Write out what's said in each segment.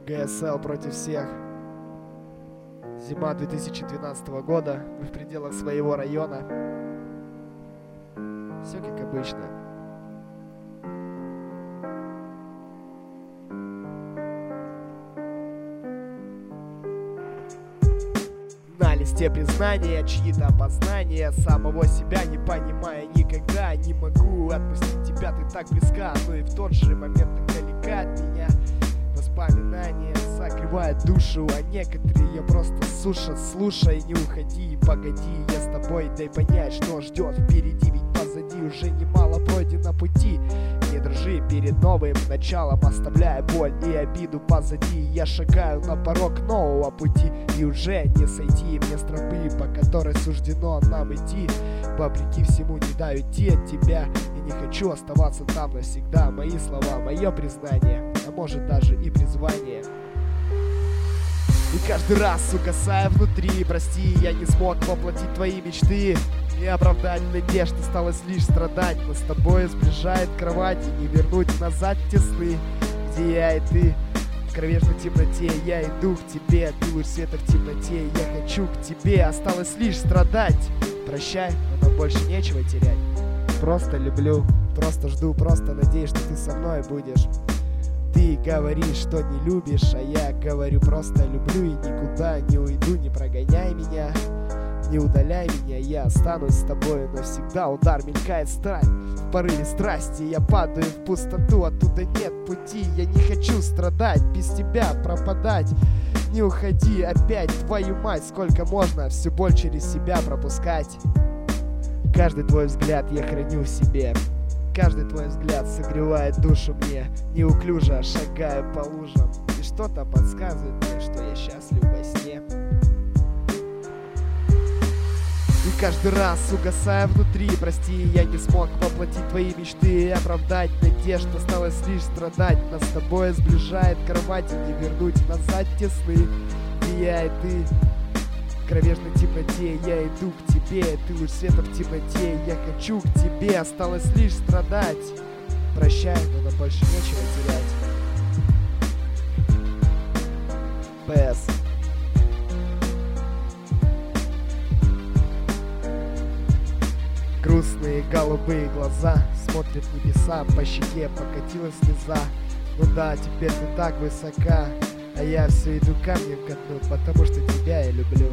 ГСЛ против всех. Зима 2012 года. Мы в пределах своего района. Все как обычно. На листе признания, чьи-то опознания, самого себя не понимая никогда. Не могу отпустить тебя, ты так близка, но и в тот же момент так далека от меня. Воспоминания согревают душу, а некоторые ее просто сушат. Слушай, не уходи, погоди, я с тобой, дай понять, что ждет впереди. Ведь позади уже немало пройдено пути. Не дрожи перед новым началом, оставляя боль и обиду позади. Я шагаю на порог нового пути, и уже не сойти мне с тропы, по которой суждено нам идти. Вопреки всему не даю идти от тебя, и не хочу оставаться там навсегда. Мои слова, мое признание, а может даже и призвание. И каждый раз угасая внутри, прости, я не смог воплотить твои мечты. Не оправдать надежд, осталось лишь страдать. Но с тобой сближает кровать, и не вернуть назад те сны, где я и ты. В кромешной темноте я иду к тебе, ты луч света в темноте, я хочу к тебе. Осталось лишь страдать. Прощай, но нам больше нечего терять. Просто люблю, просто жду, просто надеюсь, что ты со мной будешь. Ты говоришь, что не любишь, а я говорю, просто люблю и никуда не уйду. Не прогоняй меня, не удаляй меня, я останусь с тобой навсегда. Удар мелькает сталь, в порыве страсти я падаю в пустоту, оттуда нет пути. Я не хочу страдать, без тебя пропадать. Не уходи опять, твою мать, сколько можно всю боль через себя пропускать. Каждый твой взгляд я храню в себе. Каждый твой взгляд согревает душу мне. Неуклюже шагаю по лужам, и что-то подсказывает мне, что я счастлив во сне. И каждый раз угасая внутри, прости, я не смог воплотить твои мечты и оправдать надежд, осталось лишь страдать. Нас с тобой сближает кровать, и не вернуть назад те сны, где я и ты. В кромешной темноте я иду к тебе, ты луч света в темноте, я хочу к тебе. Осталось лишь страдать. Прощай, но нам больше нечего терять. ПС. Грустные голубые глаза смотрят в небеса, по щеке покатилась слеза. Ну да, теперь ты так высока, а я все иду камнем ко дну, потому что тебя я люблю.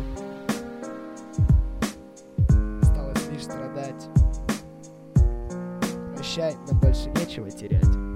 Осталось лишь страдать. Прощай, нам больше нечего терять.